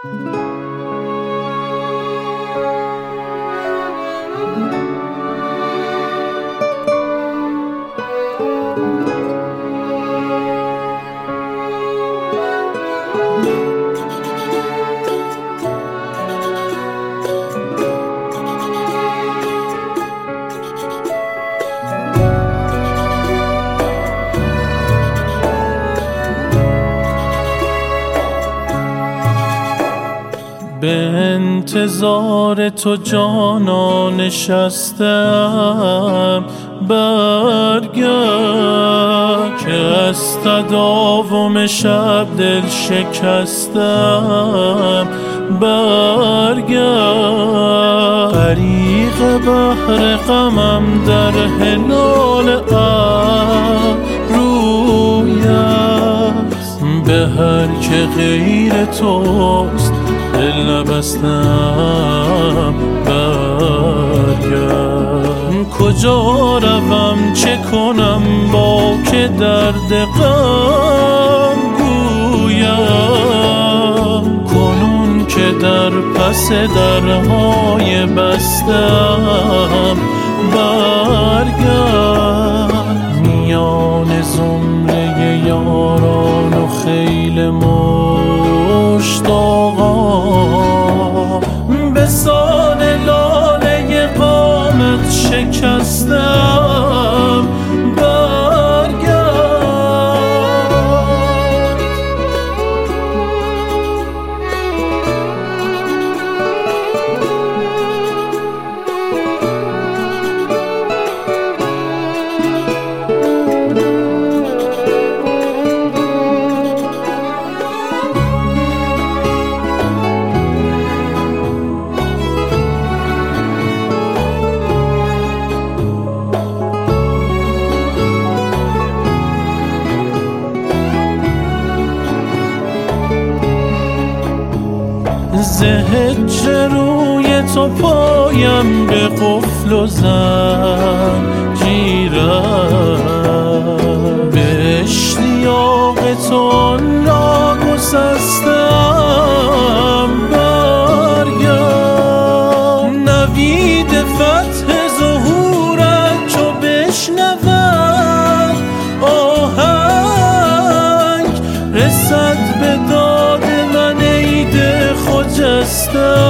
به انتظار تو جانا نشستم، برگرد که از تداوم شب دل شکستم، برگرد. غریق بحر غمم در هلال ابرویست، به هر که غیر توست دل نبستم، برگرد. کجا روم چه کنم با که درد غم گویم، کنون که در پس درهای بستم، برگرد. میان زمره یاران و خیل مشتاقان، به سان لاله قامت شکستم، برگرد. ز هجر روی تو پایم به قفل و زنجیرم، به اشتیاق تو ناگسستم، برگرد. نوید فتح ظهورت چو بشنود آهنگ، رسد به داد من عید خجسته،